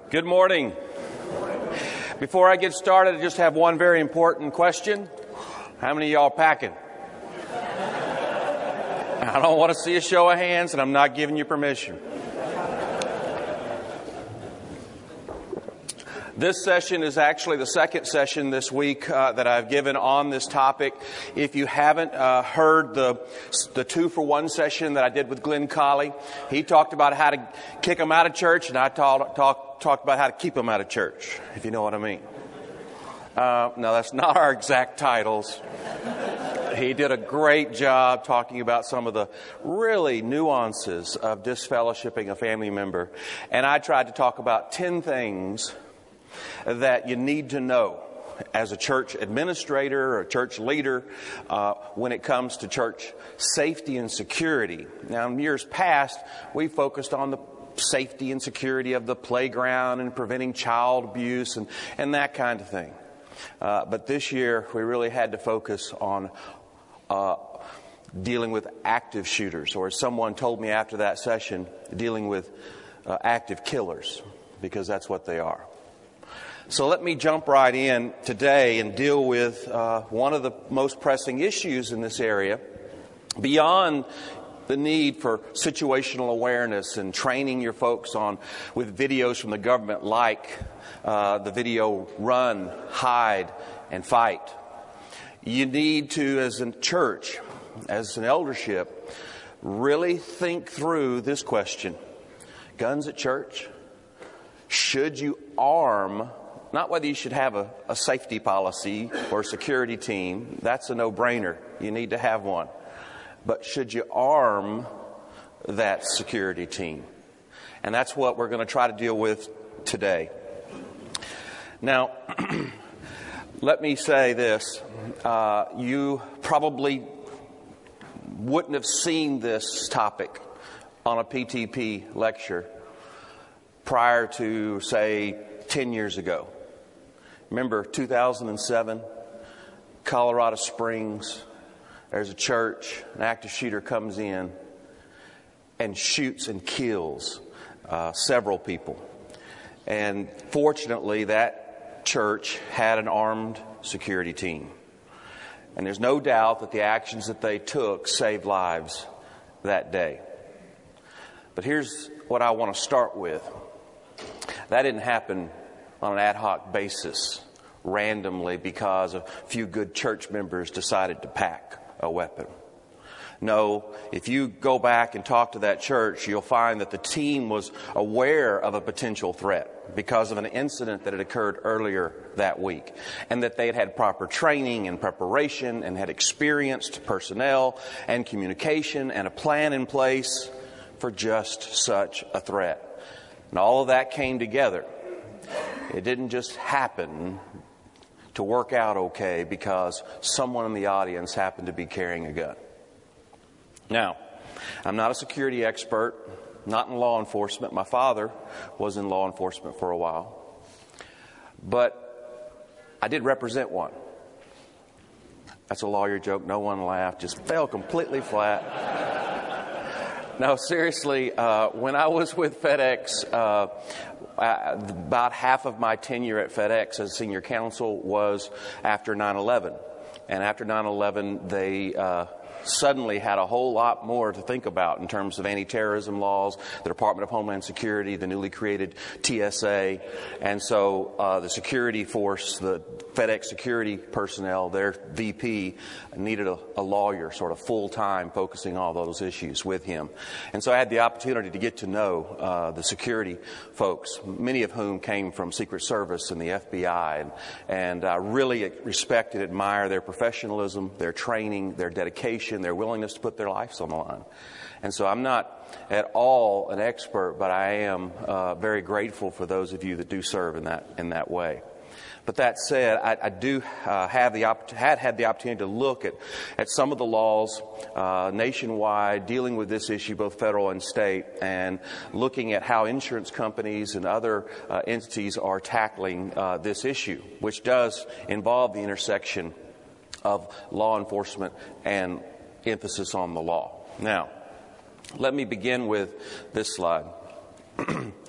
Good morning. Before I get started, I just have one very important question. How many of y'all packing? I don't want to see a show of hands, and I'm not giving you permission. This session is actually the second session this week that I've given on this topic. If you haven't heard the 2-for-1 session that I did with Glenn Colley, he talked about how to kick them out of church, and I talked about how to keep them out of church, if you know what I mean. No, that's not our exact titles. He did a great job talking about some of the really nuances of disfellowshipping a family member. And I tried to talk about 10 things that you need to know as a church administrator or a church leader when it comes to church safety and security. Now, in years past, we focused on the safety and security of the playground and preventing child abuse and that kind of thing. But this year, we really had to focus on dealing with active shooters, or as someone told me after that session, dealing with active killers, because that's what they are. So let me jump right in today and deal with one of the most pressing issues in this area, beyond the need for situational awareness and training your folks with videos from the government like the video Run, Hide, and Fight. You need to, as a church, as an eldership, really think through this question. Guns at church? Should you arm? Not whether you should have a safety policy or a security team. That's a no-brainer. You need to have one. But should you arm that security team? And that's what we're going to try to deal with today. Now, let me say this. You probably wouldn't have seen this topic on a PTP lecture prior to, say, 10 years ago. Remember 2007, Colorado Springs, there's a church, an active shooter comes in and shoots and kills several people. And fortunately, that church had an armed security team. And there's no doubt that the actions that they took saved lives that day. But here's what I want to start with. That didn't happen on an ad hoc basis, randomly, because a few good church members decided to pack a weapon. No, if you go back and talk to that church, you'll find that the team was aware of a potential threat because of an incident that had occurred earlier that week, and that they had had proper training and preparation and had experienced personnel and communication and a plan in place for just such a threat. And all of that came together. It didn't just happen to work out okay because someone in the audience happened to be carrying a gun. Now, I'm not a security expert, not in law enforcement. My father was in law enforcement for a while. But I did represent one. That's a lawyer joke. No one laughed. Just fell completely flat. No, seriously, when I was with FedEx, about half of my tenure at FedEx as senior counsel was after 9/11. And after 9/11, they suddenly had a whole lot more to think about in terms of anti-terrorism laws, the Department of Homeland Security, the newly created TSA. And so the security force, the FedEx security personnel, their VP, needed a lawyer sort of full-time focusing on all those issues with him. And so I had the opportunity to get to know the security folks, many of whom came from Secret Service and the FBI. And I really respect and admire their professionalism, their training, their dedication, their willingness to put their lives on the line. And so I'm not at all an expert, but I am very grateful for those of you that do serve in that way. But that said, I do had the opportunity to look at some of the laws nationwide dealing with this issue, both federal and state, and looking at how insurance companies and other entities are tackling this issue, which does involve the intersection of law enforcement and emphasis on the law. Now, let me begin with this slide.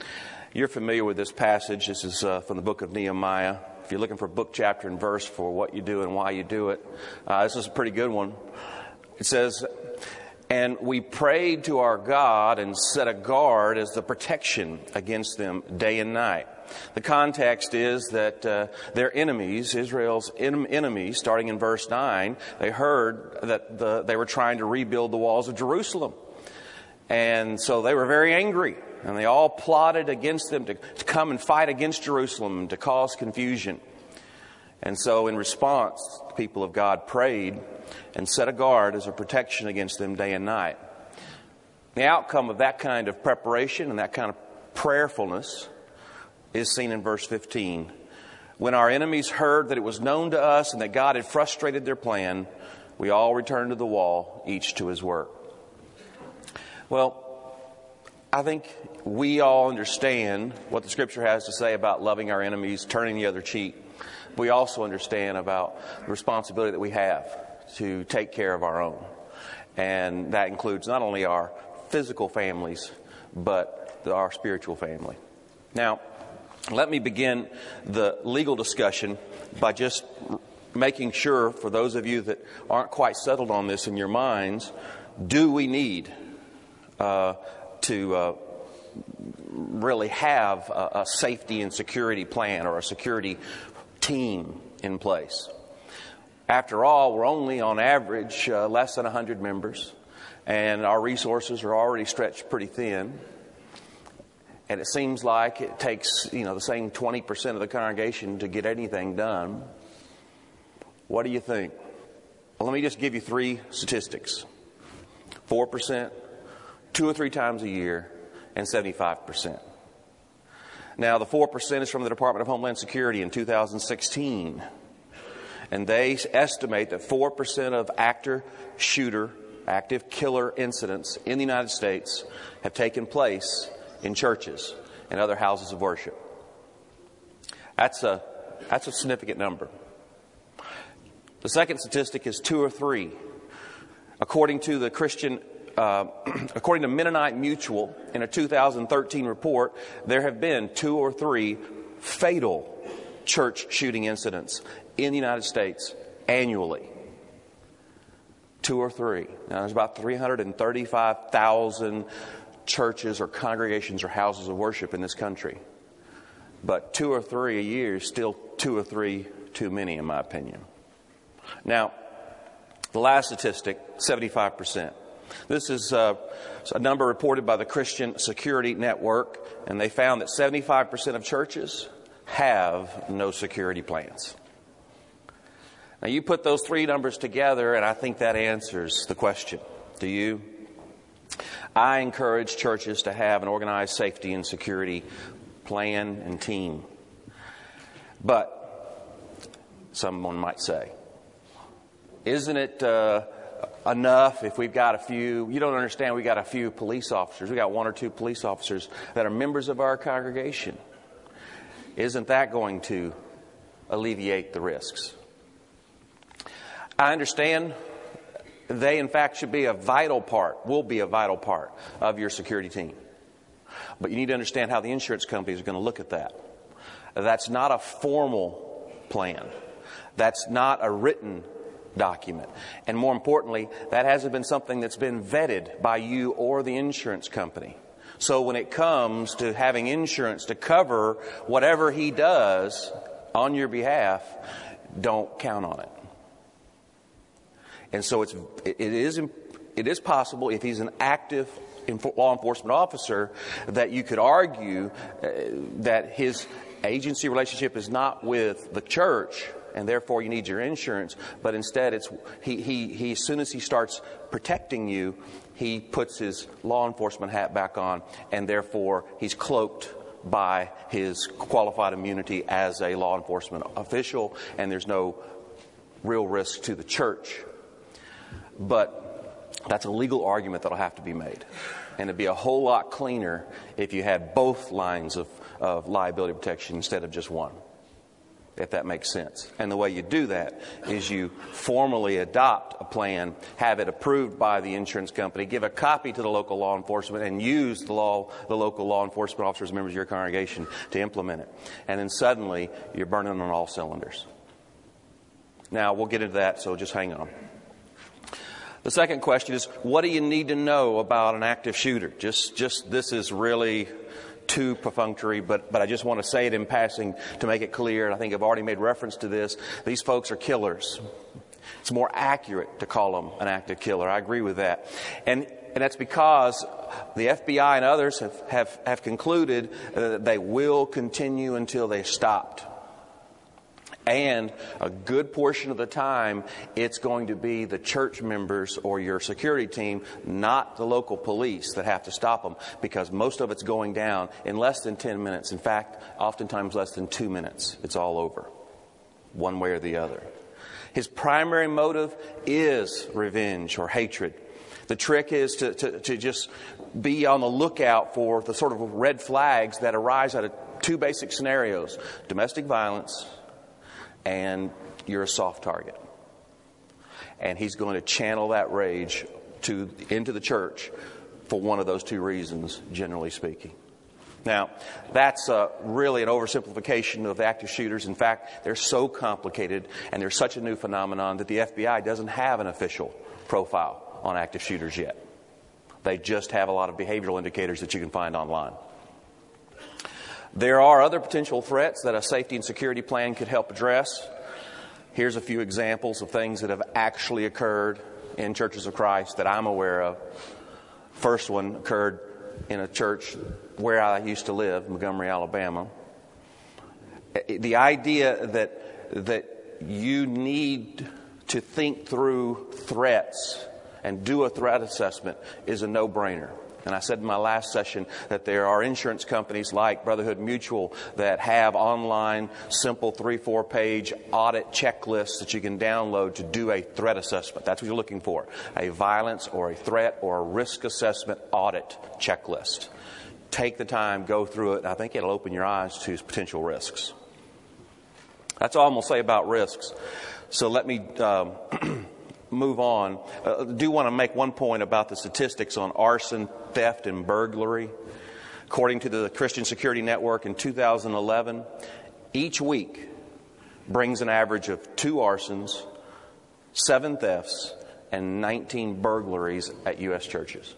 You're familiar with this passage. This is from the book of Nehemiah. If you're looking for book, chapter, and verse for what you do and why you do it, this is a pretty good one. It says, "And we prayed to our God and set a guard as the protection against them day and night." The context is that their enemies, Israel's enemies, starting in verse 9, they heard that they were trying to rebuild the walls of Jerusalem. And so they were very angry. And they all plotted against them to come and fight against Jerusalem and to cause confusion. And so in response, the people of God prayed and set a guard as a protection against them day and night. The outcome of that kind of preparation and that kind of prayerfulness is seen in verse 15. "When our enemies heard that it was known to us and that God had frustrated their plan, we all returned to the wall, each to his work." Well, I think we all understand what the Scripture has to say about loving our enemies, turning the other cheek. We also understand about the responsibility that we have to take care of our own. And that includes not only our physical families, but our spiritual family. Now, let me begin the legal discussion by just making sure, for those of you that aren't quite settled on this in your minds, do we need to really have a safety and security plan or a security team in place? After all, we're only on average less than 100 members, and our resources are already stretched pretty thin. And it seems like it takes, the same 20% of the congregation to get anything done. What do you think? Well, let me just give you 3 statistics. 4%, 2 or 3 times a year, and 75%. Now, the 4% is from the Department of Homeland Security in 2016. And they estimate that 4% of active killer incidents in the United States have taken place in churches and other houses of worship. That's a significant number. The second statistic is 2 or 3. According to Mennonite Mutual, in a 2013 report, there have been 2 or 3 fatal church shooting incidents in the United States annually. 2 or 3. Now, there's about 335,000 churches or congregations or houses of worship in this country. But 2 or 3 a year is still 2 or 3 too many, in my opinion. Now, the last statistic, 75%. This is a number reported by the Christian Security Network, and they found that 75% of churches have no security plans. Now, you put those 3 numbers together, and I think that answers the question. Do you? I encourage churches to have an organized safety and security plan and team. But someone might say, isn't it enough if we've got a few? You don't understand, we got a few police officers. We got 1 or 2 police officers that are members of our congregation. Isn't that going to alleviate the risks? I understand they, in fact, should be a vital part, will be a vital part of your security team. But you need to understand how the insurance companies are going to look at that. That's not a formal plan. That's not a written document. And more importantly, that hasn't been something that's been vetted by you or the insurance company. So when it comes to having insurance to cover whatever he does on your behalf, don't count on it. And so it is possible, if he's an active law enforcement officer, that you could argue that his agency relationship is not with the church, and therefore you need your insurance. But instead, it's he as soon as he starts protecting you, he puts his law enforcement hat back on, and therefore he's cloaked by his qualified immunity as a law enforcement official, and there's no real risk to the church. But that's a legal argument that'll have to be made. And it'd be a whole lot cleaner if you had both lines of liability protection instead of just one. if that makes sense. And the way you do that is you formally adopt a plan, have it approved by the insurance company, give a copy to the local law enforcement, and use the local law enforcement officers, members of your congregation, to implement it. And then suddenly, you're burning on all cylinders. Now, we'll get into that, so just hang on. The second question is, what do you need to know about an active shooter? Just this is really too perfunctory, but I just want to say it in passing to make it clear, and I think I've already made reference to this. These folks are killers. It's more accurate to call them an active killer. I agree with that. And that's because the FBI and others have concluded that they will continue until they stopped. And a good portion of the time, it's going to be the church members or your security team, not the local police, that have to stop them, because most of it's going down in less than 10 minutes. In fact, oftentimes less than 2 minutes. It's all over, one way or the other. His primary motive is revenge or hatred. The trick is to just be on the lookout for the sort of red flags that arise out of two basic scenarios: domestic violence, and you're a soft target. And he's going to channel that rage into the church for one of those two reasons, generally speaking. Now, that's really an oversimplification of active shooters. In fact, they're so complicated and they're such a new phenomenon that the FBI doesn't have an official profile on active shooters yet. They just have a lot of behavioral indicators that you can find online. There are other potential threats that a safety and security plan could help address. Here's a few examples of things that have actually occurred in Churches of Christ that I'm aware of. First one occurred in a church where I used to live, Montgomery, Alabama. The idea that you need to think through threats and do a threat assessment is a no-brainer. And I said in my last session that there are insurance companies like Brotherhood Mutual that have online, simple 3-4 page audit checklists that you can download to do a threat assessment. That's what you're looking for: a violence or a threat or a risk assessment audit checklist. Take the time, go through it, and I think it'll open your eyes to potential risks. That's all I'm going to say about risks. So let me move on. I do want to make one point about the statistics on arson, theft, and burglary. According to the Christian Security Network, in 2011, each week brings an average of 2 arsons, 7 thefts, and 19 burglaries at U.S. churches.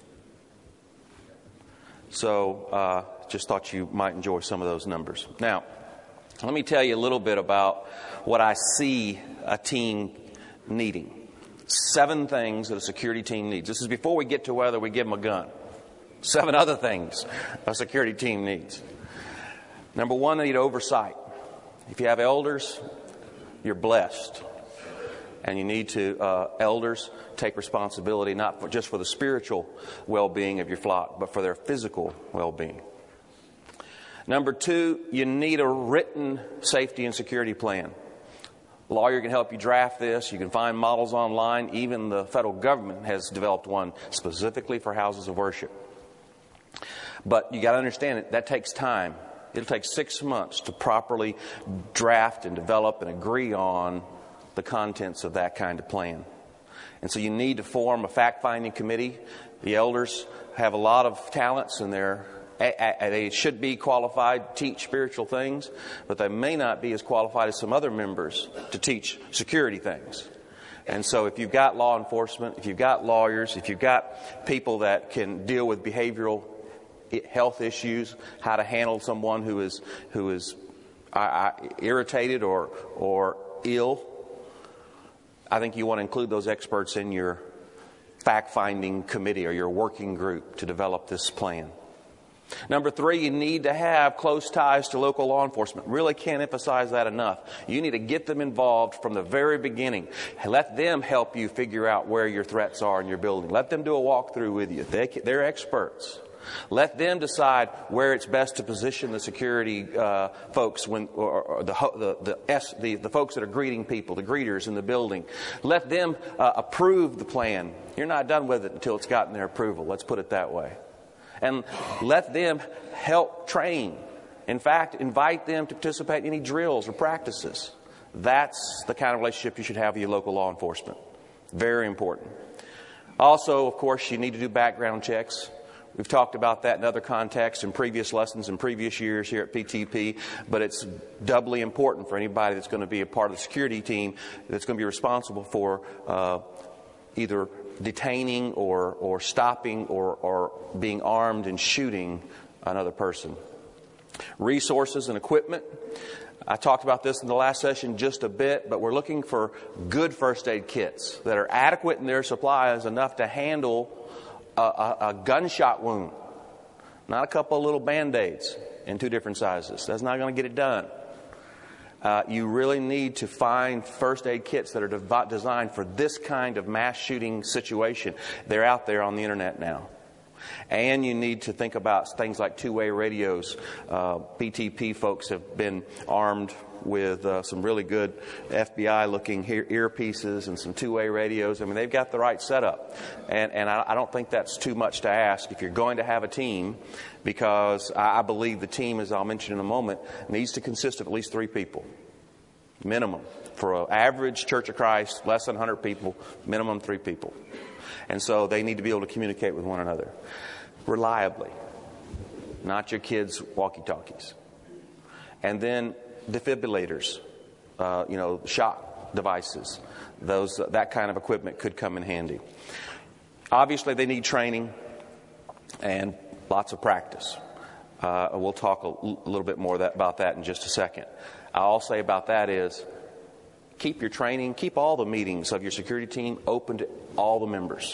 So just thought you might enjoy some of those numbers. Now, let me tell you a little bit about what I see a team needing. 7 things that a security team needs. This is before we get to whether we give them a gun. 7 other things a security team needs. Number 1, they need oversight. If you have elders, you're blessed. And you need to, elders, take responsibility not just for the spiritual well-being of your flock, but for their physical well-being. Number 2, you need a written safety and security plan. A lawyer can help you draft this. You can find models online. Even the federal government has developed one specifically for houses of worship. But you got to understand that takes time. It'll take 6 months to properly draft and develop and agree on the contents of that kind of plan. And so you need to form a fact-finding committee. The elders have a lot of talents and they should be qualified to teach spiritual things, but they may not be as qualified as some other members to teach security things. And so if you've got law enforcement, if you've got lawyers, if you've got people that can deal with behavioral health issues, how to handle someone who is irritated or ill, I think you want to include those experts in your fact-finding committee or your working group to develop this plan. Number 3, you need to have close ties to local law enforcement. Really can't emphasize that enough. You need to get them involved from the very beginning. Let them help you figure out where your threats are in your building. Let them do a walkthrough with you. They're experts. Let them decide where it's best to position the security folks or the folks that are greeting people, the greeters in the building. Let them approve the plan. You're not done with it until it's gotten their approval. Let's put it that way. And let them help train In fact, invite them to participate in any drills or practices. That's the kind of relationship you should have with your local law enforcement. Very important. Also, of course, you need to do background checks. We've talked about that in other contexts in previous lessons in previous years here at PTP, but it's doubly important for anybody that's going to be a part of the security team that's going to be responsible for either detaining or stopping or being armed and shooting another person. Resources and equipment. I talked about this in the last session just a bit, but we're looking for good first aid kits that are adequate in their supplies, enough to handle a gunshot wound. Not a couple of little Band-Aids in 2 different sizes. That's not going to get it done. You really need to find first aid kits that are designed for this kind of mass shooting situation. They're out there on the internet now. And you need to think about things like two-way radios. PTP folks have been armed with some really good FBI-looking earpieces and some two-way radios. I mean, they've got the right setup. And I don't think that's too much to ask if you're going to have a team, because I believe the team, as I'll mention in a moment, needs to consist of at least 3 people. Minimum. For an average Church of Christ, less than 100 people, minimum 3 people. And so they need to be able to communicate with one another reliably, not your kids' walkie-talkies. And then defibrillators, shock devices, that kind of equipment could come in handy. Obviously, they need training and lots of practice. We'll talk a little bit more about that in just a second. All I'll say about that is keep your training, keep all the meetings of your security team open to all the members.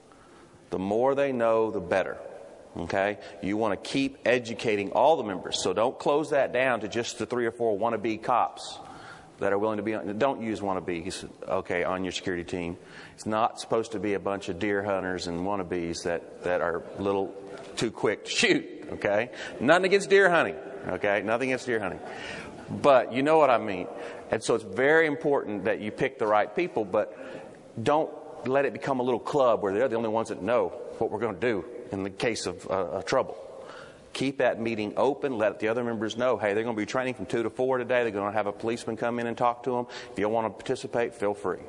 The more they know, the better. Okay? You want to keep educating all the members. So don't close that down to just the 3 or 4 wannabe cops that are willing to be on. Don't use wannabes, okay, on your security team. It's not supposed to be a bunch of deer hunters and wannabes that are a little too quick to shoot. Okay? Nothing against deer hunting. Okay? Nothing against deer hunting. But you know what I mean. And so it's very important that you pick the right people, but don't let it become a little club where they're the only ones that know what we're going to do in the case of trouble. Keep that meeting open. Let the other members know, hey, they're going to be training from 2 to 4 today. They're going to have a policeman come in and talk to them. If you want to participate, feel free.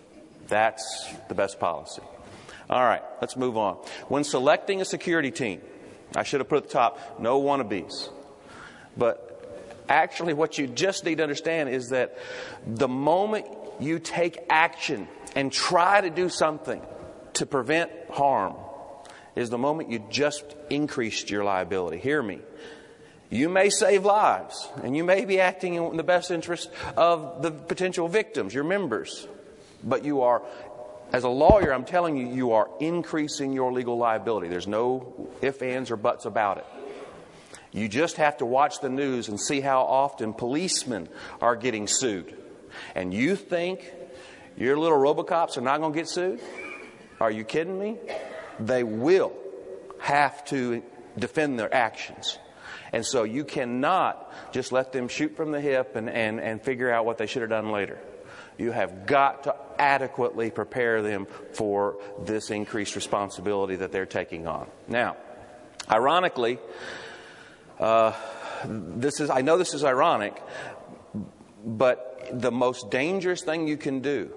That's the best policy. All right, let's move on. When selecting a security team, I should have put at the top, no wannabes. But actually, what you just need to understand is that the moment you take action and try to do something to prevent harm is the moment you just increased your liability. Hear me. You may save lives, and you may be acting in the best interest of the potential victims, your members. But you are, as a lawyer, I'm telling you, you are increasing your legal liability. There's no ifs, ands, or buts about it. You just have to watch the news and see how often policemen are getting sued. And you think your little RoboCops are not going to get sued? Are you kidding me? They will have to defend their actions. And so you cannot just let them shoot from the hip and figure out what they should have done later. You have got to adequately prepare them for this increased responsibility that they're taking on. Now, ironically, I know this is ironic, but the most dangerous thing you can do,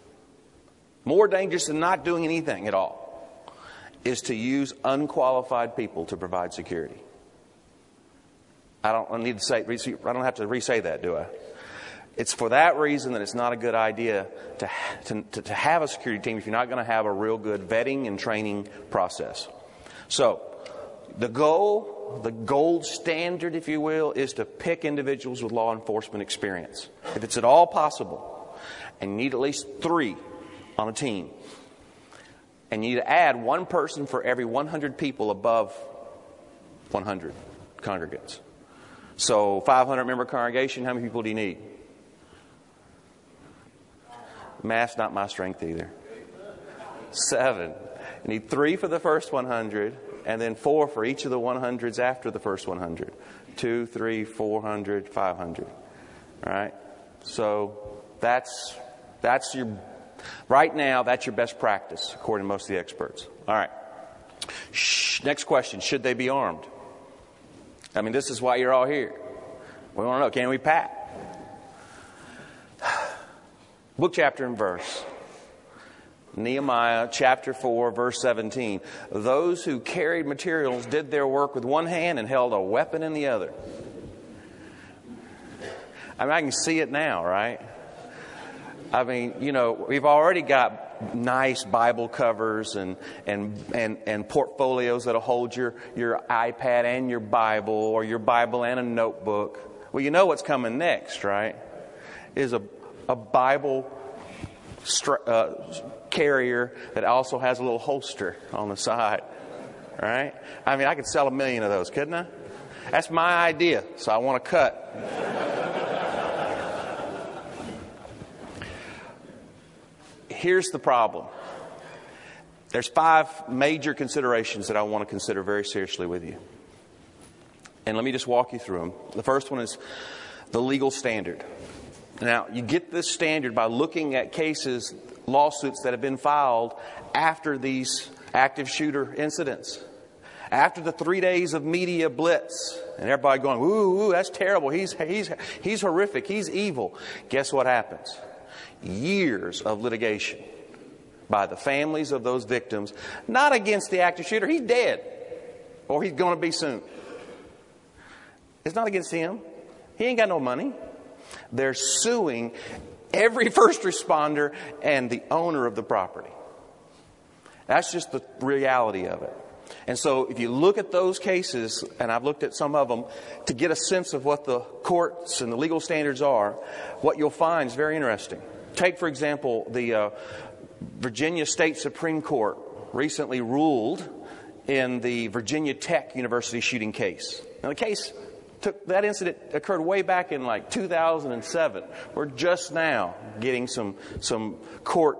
more dangerous than not doing anything at all, is to use unqualified people to provide security. I don't have to re-say that, do I? It's for that reason that it's not a good idea to have a security team if you're not going to have a real good vetting and training process. So, the gold standard, if you will, is to pick individuals with law enforcement experience. If it's at all possible, and you need at least 3 on a team. And you need to add 1 person for every 100 people above 100 congregants. So 500 member congregation, how many people do you need? Math's not my strength either. 7. You need 3 for the first 100, and then 4 for each of the 100s after the first 100. 2, 3, 400, 500. All right? So that's your... Right now, that's your best practice, according to most of the experts. All right. Next question. Should they be armed? I mean, this is why you're all here. We want to know, can we pack? Book, chapter, and verse. Nehemiah chapter 4, verse 17. Those who carried materials did their work with one hand and held a weapon in the other. I mean, I can see it now, right? I mean, you know, we've already got nice Bible covers and portfolios that'll hold your iPad and your Bible, or your Bible and a notebook. Well, you know what's coming next, right? Is a Bible carrier that also has a little holster on the side, right? I mean, I could sell 1 million of those, couldn't I? That's my idea, so I want to cut. Here's the problem. There's 5 major considerations that I want to consider very seriously with you. And let me just walk you through them. The first one is the legal standard. Now, you get this standard by looking at cases, lawsuits that have been filed after these active shooter incidents. After the 3 days of media blitz, and everybody going, ooh, that's terrible. He's horrific. He's evil. Guess what happens? Years of litigation by the families of those victims, not against the active shooter. He's dead, or he's going to be soon. It's not against him. He ain't got no money. They're suing every first responder and the owner of the property. That's just the reality of it. And so if you look at those cases, and I've looked at some of them to get a sense of what the courts and the legal standards are, what you'll find is very interesting. Take, for example, the Virginia State Supreme Court recently ruled in the Virginia Tech University shooting case. Now, that incident occurred way back in like 2007. We're just now getting some court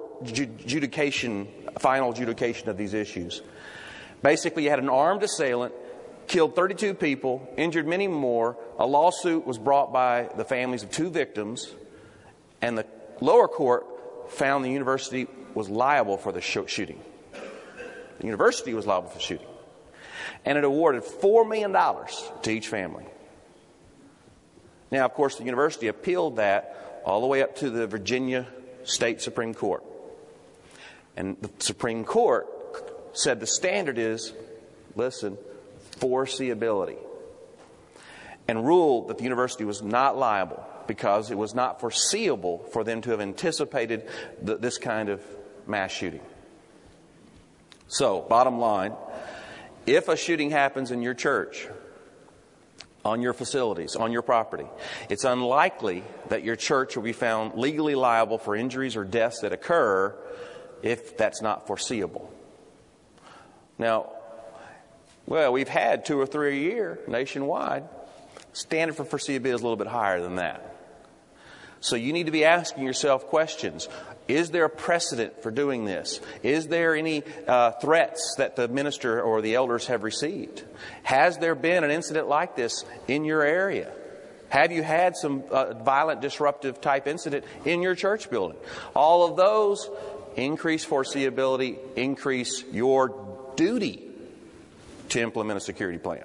final adjudication of these issues. Basically, you had an armed assailant, killed 32 people, injured many more. A lawsuit was brought by the families of 2 victims, and the lower court found the university was liable for the shooting. The university was liable for the shooting. And it awarded $4 million to each family. Now, of course, the university appealed that all the way up to the Virginia State Supreme Court. And the Supreme Court said the standard is, listen, foreseeability. And ruled that the university was not liable because it was not foreseeable for them to have anticipated this kind of mass shooting. So, bottom line, if a shooting happens in your church, on your facilities, on your property, it's unlikely that your church will be found legally liable for injuries or deaths that occur if that's not foreseeable. Now, well, we've had 2 or 3 a year nationwide. Standard for foreseeability is a little bit higher than that. So you need to be asking yourself questions. Is there a precedent for doing this? Is there any threats that the minister or the elders have received? Has there been an incident like this in your area? Have you had some violent, disruptive type incident in your church building? All of those increase foreseeability, increase your duty to implement a security plan.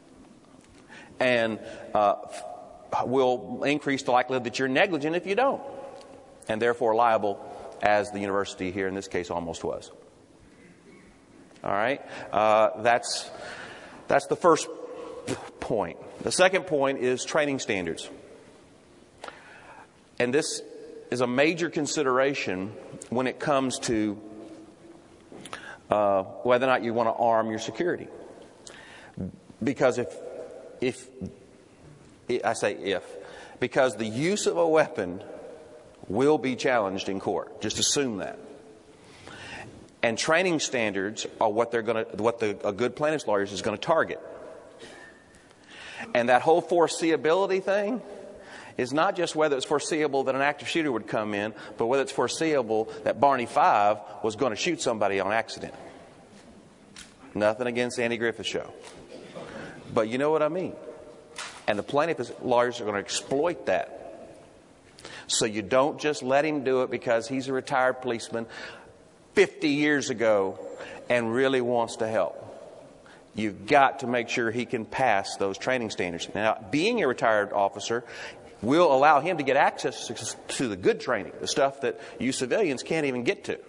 And will increase the likelihood that you're negligent if you don't, and therefore liable, as the university here in this case almost was. All right? That's the first point. The second point is training standards. And this is a major consideration when it comes to whether or not you want to arm your security. Because because the use of a weapon will be challenged in court. Just assume that. And training standards are what a good plaintiff's lawyer is going to target. And that whole foreseeability thing is not just whether it's foreseeable that an active shooter would come in, but whether it's foreseeable that Barney Five was going to shoot somebody on accident. Nothing against Andy Griffith's show. But you know what I mean. And the plaintiff's lawyers are going to exploit that. So you don't just let him do it because he's a retired policeman 50 years ago and really wants to help. You've got to make sure he can pass those training standards. Now, being a retired officer will allow him to get access to the good training, the stuff that you civilians can't even get to.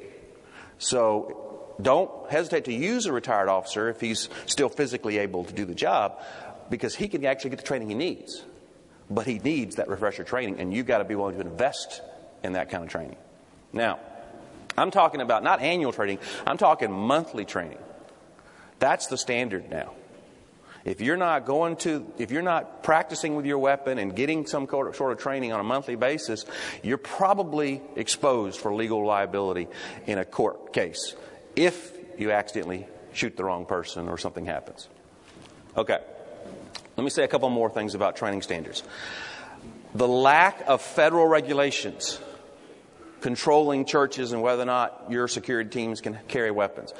So don't hesitate to use a retired officer if he's still physically able to do the job, because he can actually get the training he needs. But he needs that refresher training, and you've got to be willing to invest in that kind of training. Now, I'm talking about not annual training, I'm talking monthly training. That's the standard now. If you're not practicing with your weapon and getting some sort of training on a monthly basis, you're probably exposed for legal liability in a court case if you accidentally shoot the wrong person or something happens. Okay. Let me say a couple more things about training standards. The lack of federal regulations controlling churches and whether or not your security teams can carry weapons,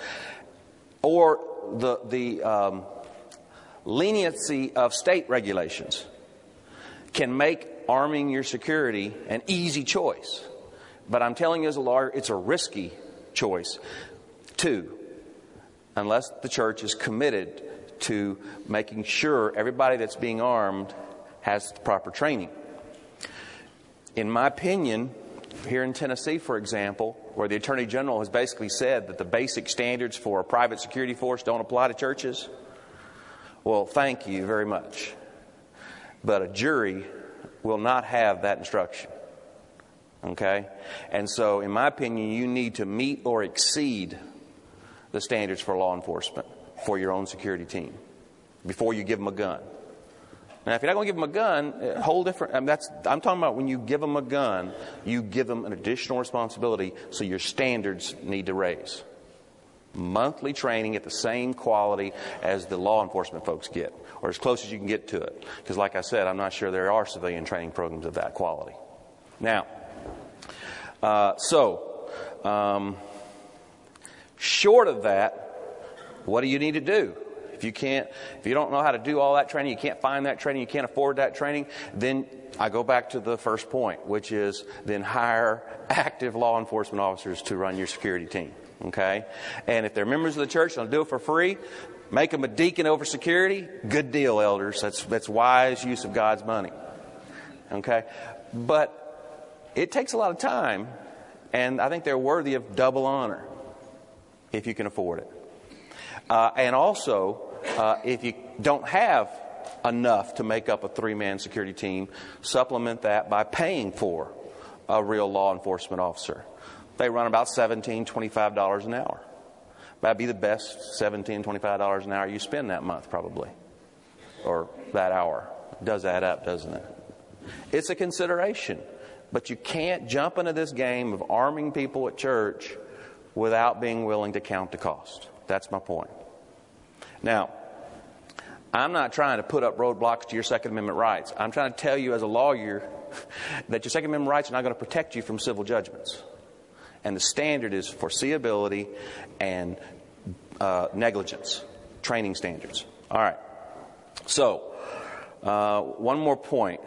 or the leniency of state regulations, can make arming your security an easy choice. But I'm telling you as a lawyer, it's a risky choice too, unless the church is committed to making sure everybody that's being armed has the proper training. In my opinion, here in Tennessee, for example, where the Attorney General has basically said that the basic standards for a private security force don't apply to churches, well, thank you very much. But a jury will not have that instruction. Okay? And so, in my opinion, you need to meet or exceed the standards for law enforcement for your own security team before you give them a gun. Now, if you're not going to give them a gun, a whole different. I'm talking about when you give them a gun, you give them an additional responsibility, so your standards need to raise. Monthly training at the same quality as the law enforcement folks get, or as close as you can get to it. Because, like I said, I'm not sure there are civilian training programs of that quality. Now, short of that, what do you need to do? If you don't know how to do all that training, you can't find that training, you can't afford that training, then I go back to the first point, which is then hire active law enforcement officers to run your security team. Okay? And if they're members of the church, they'll do it for free. Make them a deacon over security. Good deal, elders. That's wise use of God's money. Okay? But it takes a lot of time, and I think they're worthy of double honor if you can afford it. And also, if you don't have enough to make up a 3-man security team, supplement that by paying for a real law enforcement officer. They run about $17, $25 an hour. That'd be the best $17, $25 an hour you spend that month, probably. Or that hour. It does add up, doesn't it? It's a consideration. But you can't jump into this game of arming people at church without being willing to count the cost. That's my point. Now, I'm not trying to put up roadblocks to your Second Amendment rights. I'm trying to tell you as a lawyer that your Second Amendment rights are not going to protect you from civil judgments. And the standard is foreseeability and negligence, training standards. All right. So, one more point.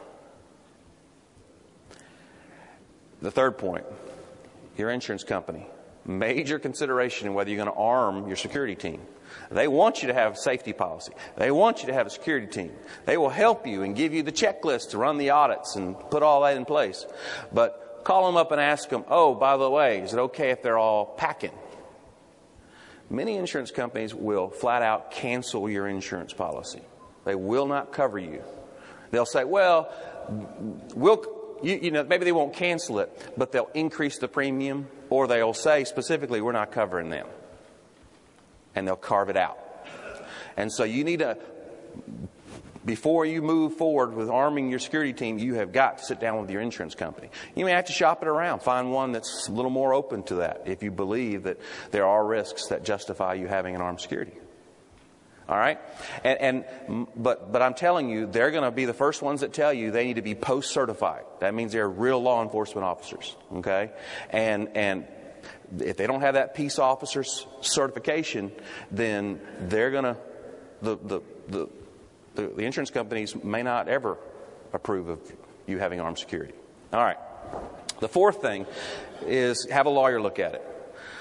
The third point, your insurance company. Major consideration in whether you're going to arm your security team. They want you to have a safety policy. They want you to have a security team. They will help you and give you the checklist to run the audits and put all that in place. But call them up and ask them, oh, by the way, is it okay if they're all packing? Many insurance companies will flat out cancel your insurance policy. They will not cover you. They'll say, well, maybe they won't cancel it, but they'll increase the premium, or they'll say specifically, we're not covering them. And they'll carve it out. And so you need to, before you move forward with arming your security team, you have got to sit down with your insurance company. You may have to shop it around, find one that's a little more open to that if you believe that there are risks that justify you having an armed security. All right? But I'm telling you, they're going to be the first ones that tell you they need to be post-certified. That means they're real law enforcement officers. Okay? And if they don't have that peace officer's certification, then they're going to, the insurance companies may not ever approve of you having armed security. All right. The fourth thing is have a lawyer look at it.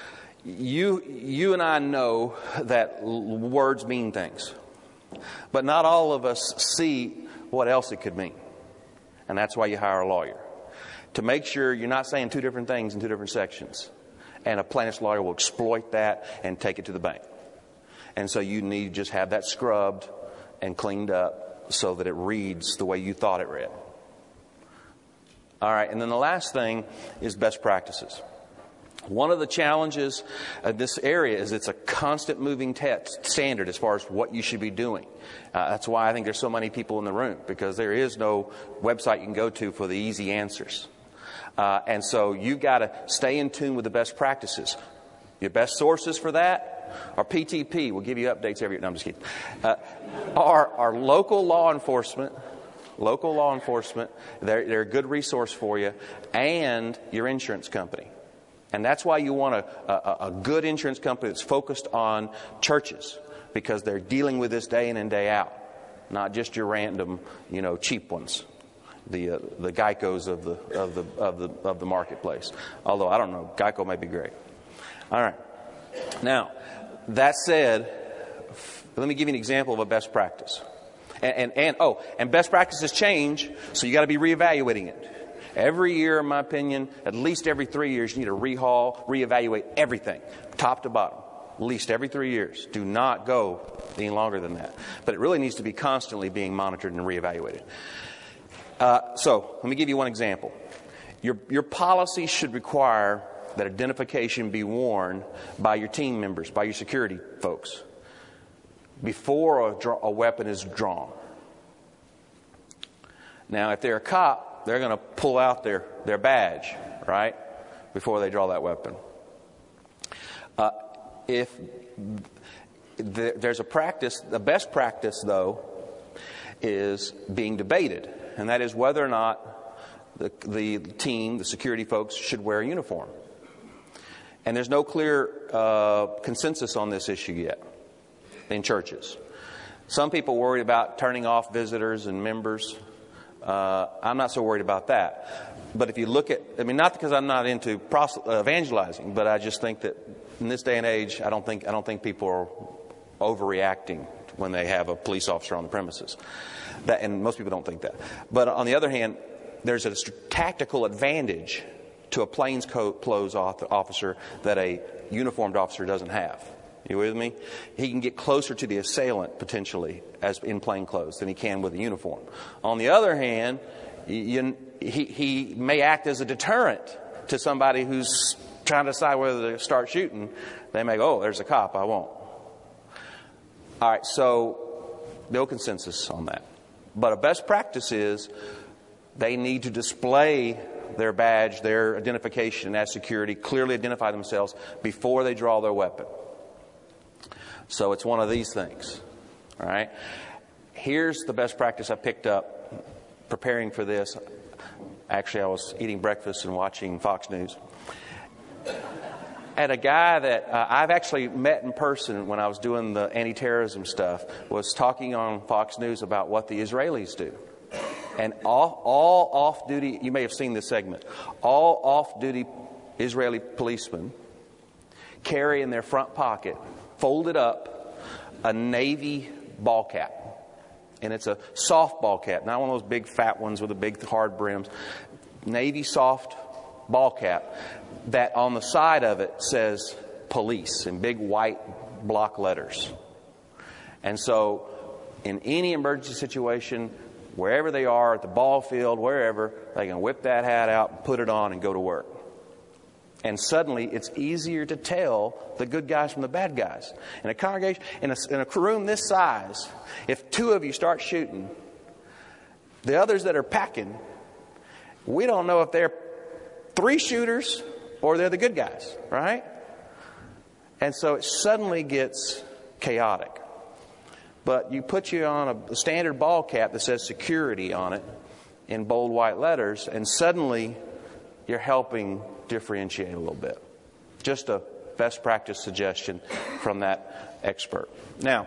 You and I know that words mean things. But not all of us see what else it could mean. And that's why you hire a lawyer. To make sure you're not saying two different things in two different sections. And a plaintiff's lawyer will exploit that and take it to the bank. And so you need to just have that scrubbed and cleaned up so that it reads the way you thought it read. All right, and then the last thing is best practices. One of the challenges of this area is it's a constant moving standard as far as what you should be doing. That's why I think there's so many people in the room, because there is no website you can go to for the easy answers. And so you've got to stay in tune with the best practices. Your best sources for that are PTP. We'll give you updates every year. No, I'm just kidding. Our local law enforcement. They're a good resource for you, and your insurance company. And that's why you want a good insurance company that's focused on churches, because they're dealing with this day in and day out, not just your random, cheap ones, the Geicos of the marketplace. Although I don't know, Geico may be great. All right. Now, that said, let me give you an example of a best practice. And best practices change, so you got to be reevaluating it. Every year, in my opinion, at least every 3 years, you need to reevaluate everything, top to bottom. At least every 3 years. Do not go any longer than that. But it really needs to be constantly being monitored and reevaluated. So, let me give you one example. Your policy should require that identification be worn by your team members, by your security folks, before a weapon is drawn. Now, if they're a cop, they're going to pull out their badge, right, before they draw that weapon. If there's a practice, the best practice, though, is being debated, and that is whether or not the team, the security folks, should wear a uniform. And there's no clear consensus on this issue yet in churches. Some people worry about turning off visitors and members. I'm not so worried about that. But if you look at, not because I'm not into evangelizing, but I just think that in this day and age, I don't think people are overreacting when they have a police officer on the premises. And most people don't think that. But on the other hand, there's a tactical advantage to a plainclothes officer that a uniformed officer doesn't have. You with me? He can get closer to the assailant, potentially, as in plain clothes than he can with a uniform. On the other hand, he may act as a deterrent to somebody who's trying to decide whether to start shooting. They may go, oh, there's a cop, I won't. All right, so no consensus on that. But a best practice is they need to display their badge, their identification as security, clearly identify themselves before they draw their weapon. So it's one of these things. All right. Here's the best practice I picked up preparing for this. Actually, I was eating breakfast and watching Fox News. And a guy that I've actually met in person when I was doing the anti-terrorism stuff was talking on Fox News about what the Israelis do. And all off-duty, you may have seen this segment, all off-duty Israeli policemen carry in their front pocket, folded up, a Navy ball cap. And it's a soft ball cap, not one of those big fat ones with the big hard brims. Navy soft ball cap that on the side of it says police in big white block letters. And so in any emergency situation, wherever they are, at the ball field, wherever, they can whip that hat out, put it on, and go to work. And suddenly, it's easier to tell the good guys from the bad guys. In a congregation, in a room this size, if two of you start shooting, the others that are packing, we don't know if they're three shooters or they're the good guys, right? And so it suddenly gets chaotic. But you put you on a standard ball cap that says security on it in bold white letters, and suddenly you're helping differentiate a little bit. Just a best practice suggestion from that expert. Now,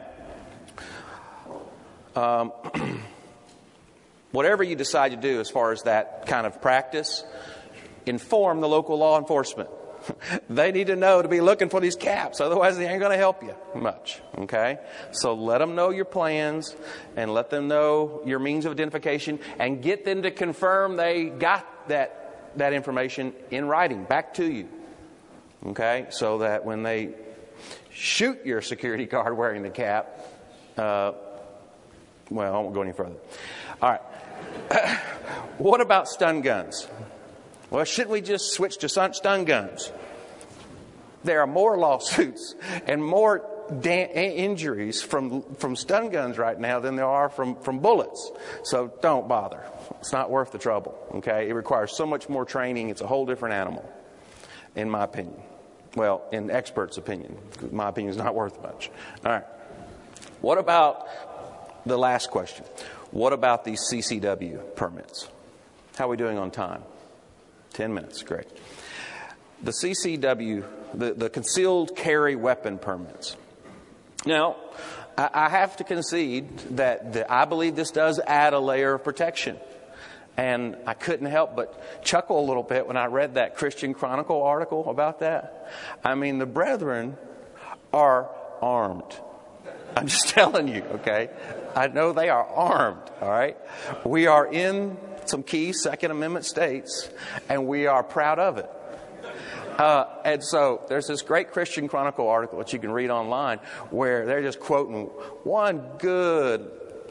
whatever you decide to do as far as that kind of practice, inform the local law enforcement. They need to know to be looking for these caps. Otherwise, they ain't going to help you much. Okay? So let them know your plans and let them know your means of identification and get them to confirm they got that information in writing back to you. Okay? So that when they shoot your security guard wearing the cap, well, I won't go any further. All right. What about stun guns? Well, shouldn't we just switch to stun guns? There are more lawsuits and more injuries from stun guns right now than there are from bullets. So don't bother. It's not worth the trouble. Okay? It requires so much more training. It's a whole different animal, in my opinion. Well, in experts' opinion. My opinion is not worth much. All right. What about the last question? What about these CCW permits? How are we doing on time? 10 minutes. Great. The CCW, the concealed carry weapon permits. Now, I have to concede that I believe this does add a layer of protection. And I couldn't help but chuckle a little bit when I read that Christian Chronicle article about that. I mean, the brethren are armed. I'm just telling you, okay? I know they are armed, all right? We are in some key Second Amendment states, and we are proud of it. And so there's this great Christian Chronicle article that you can read online where they're just quoting one good,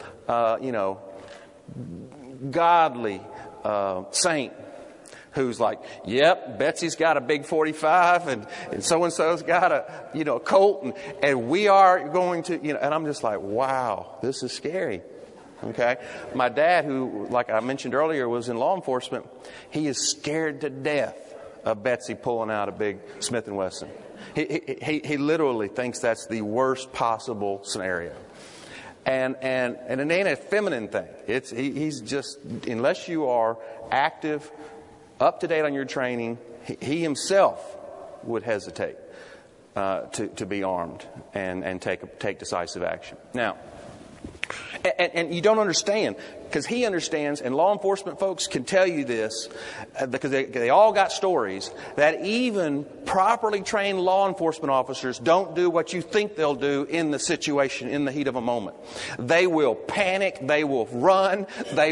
godly saint who's like, yep, Betsy's got a big 45 and so-and-so's got a Colt and we are going to, and I'm just like, wow, this is scary. Okay. My dad, who, like I mentioned earlier, was in law enforcement, he is scared to death of Betsy pulling out a big Smith & Wesson. He literally thinks that's the worst possible scenario. And it ain't a feminine thing. He's just, unless you are active, up to date on your training, he himself would hesitate to be armed and take decisive action. Now, and you don't understand, because he understands, and law enforcement folks can tell you this, because they all got stories, that even properly trained law enforcement officers don't do what you think they'll do in the situation, in the heat of a moment. They will panic, they will run,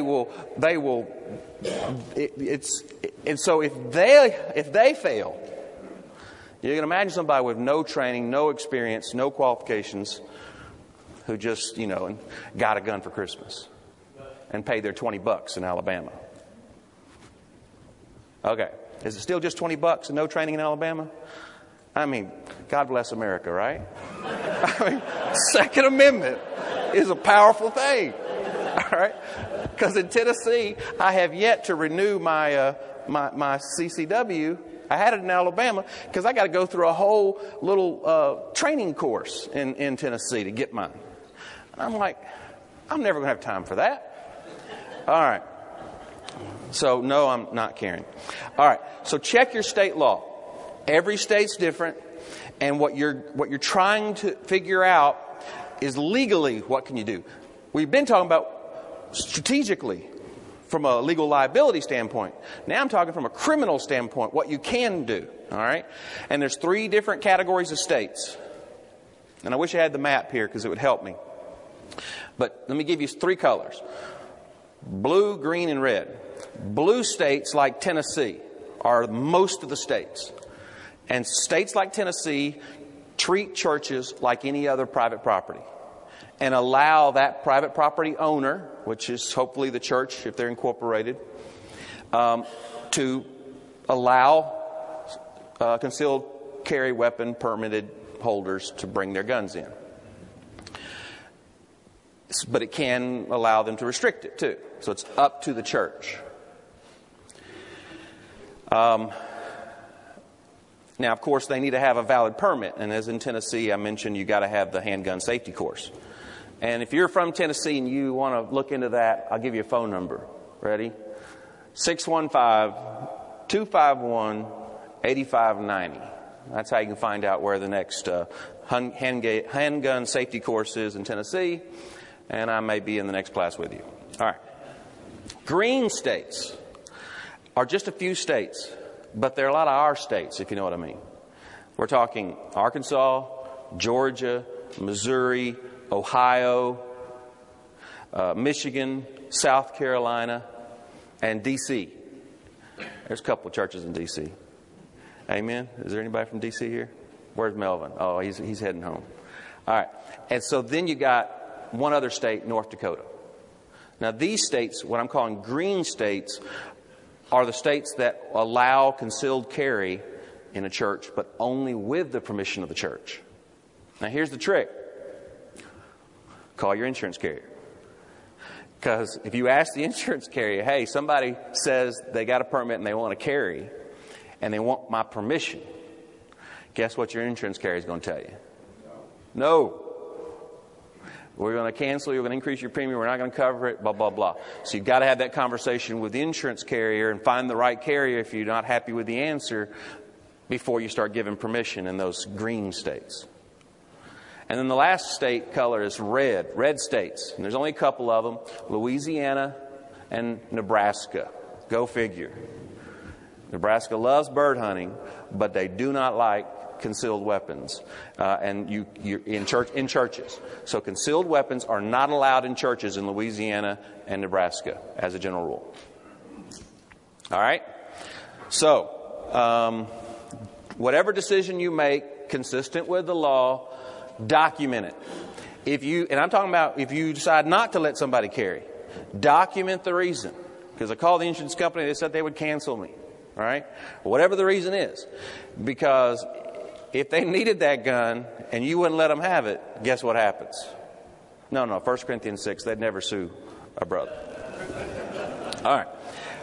and so if they fail, you can imagine somebody with no training, no experience, no qualifications, who just, got a gun for Christmas and paid their $20 in Alabama. Okay. Is it still just $20 and no training in Alabama? I mean, God bless America, right? I mean, Second Amendment is a powerful thing. All right? Because in Tennessee, I have yet to renew my CCW. I had it in Alabama because I got to go through a whole little training course in Tennessee to get mine. And I'm like, I'm never going to have time for that. All right. So, no, I'm not carrying. All right. So check your state law. Every state's different. And what you're trying to figure out is legally what can you do. We've been talking about strategically from a legal liability standpoint. Now I'm talking from a criminal standpoint, what you can do. All right. And there's 3 different categories of states. And I wish I had the map here because it would help me. But let me give you 3 colors. Blue, green, and red. Blue states like Tennessee are most of the states. And states like Tennessee treat churches like any other private property and allow that private property owner, which is hopefully the church if they're incorporated, to allow concealed carry weapon permitted holders to bring their guns in. But it can allow them to restrict it too. So it's up to the church. Now, of course, they need to have a valid permit. And as in Tennessee, I mentioned you got to have the handgun safety course. And if you're from Tennessee and you want to look into that, I'll give you a phone number. Ready? 615-251-8590. That's how you can find out where the next handgun safety course is in Tennessee. And I may be in the next class with you. All right. Green states are just a few states but there are a lot of our states, if you know what I mean. We're talking Arkansas, Georgia, Missouri, Ohio, Michigan, South Carolina, and D.C. There's a couple of churches in D.C. Amen? Is there anybody from D.C. here? Where's Melvin? Oh, he's heading home. All right. And so then you got one other state, North Dakota. Now these states, what I'm calling green states, are the states that allow concealed carry in a church, but only with the permission of the church. Now here's the trick. Call your insurance carrier. Because if you ask the insurance carrier, hey, somebody says they got a permit and they want to carry, and they want my permission, guess what your insurance carrier is going to tell you? No. We're going to cancel you. We're going to increase your premium. We're not going to cover it, blah, blah, blah. So you've got to have that conversation with the insurance carrier and find the right carrier if you're not happy with the answer before you start giving permission in those green states. And then the last state color is red states. And there's only a couple of them, Louisiana and Nebraska. Go figure. Nebraska loves bird hunting, but they do not like concealed weapons, and you're in churches. So concealed weapons are not allowed in churches in Louisiana and Nebraska as a general rule. All right? So, whatever decision you make consistent with the law, document it. And I'm talking about if you decide not to let somebody carry, document the reason. Because I called the insurance company, they said they would cancel me. All right? Whatever the reason is. Because if they needed that gun and you wouldn't let them have it, guess what happens? No, 1 Corinthians 6, they'd never sue a brother. All right.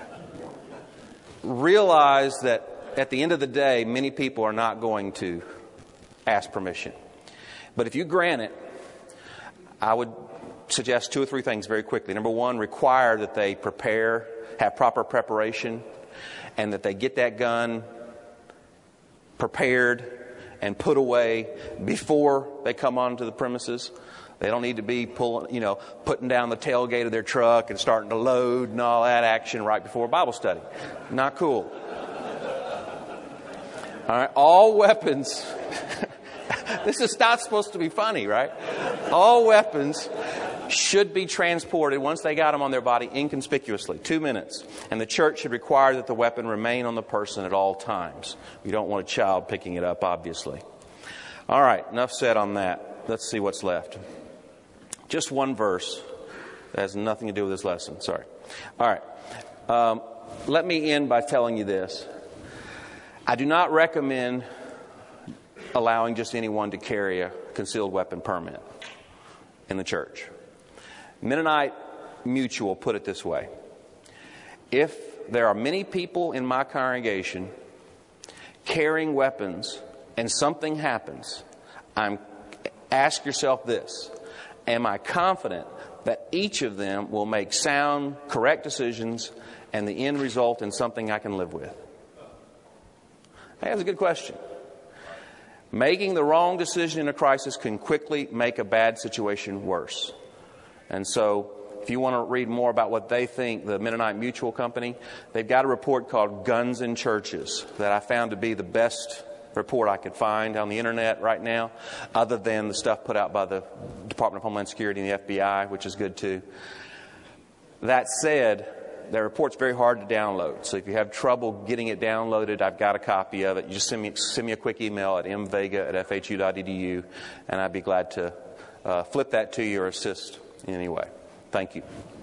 Realize that at the end of the day, many people are not going to ask permission. But if you grant it, I would suggest 2 or 3 things very quickly. Number 1, require that they have proper preparation, and that they get that gun prepared and put away before they come onto the premises. They don't need to be putting down the tailgate of their truck and starting to load and all that action right before Bible study. Not cool. All right, all weapons. This is not supposed to be funny, right? All weapons should be transported once they got them on their body inconspicuously, 2 minutes. And the church should require that the weapon remain on the person at all times. We don't want a child picking it up, obviously. All right, enough said on that. Let's see what's left. Just one verse that has nothing to do with this lesson. Sorry. All right. Let me end by telling you this. I do not recommend allowing just anyone to carry a concealed weapon permit in the church. Mennonite Mutual put it this way. If there are many people in my congregation carrying weapons and something happens, ask yourself this. Am I confident that each of them will make sound, correct decisions and the end result in something I can live with? That's a good question. Making the wrong decision in a crisis can quickly make a bad situation worse. And so, if you want to read more about what they think, the Mennonite Mutual Company, they've got a report called Guns in Churches that I found to be the best report I could find on the internet right now, other than the stuff put out by the Department of Homeland Security and the FBI, which is good too. That said, their report's very hard to download. So if you have trouble getting it downloaded, I've got a copy of it. You just send me a quick email at mvega@fhu.edu, and I'd be glad to flip that to you or assist in any way. Thank you.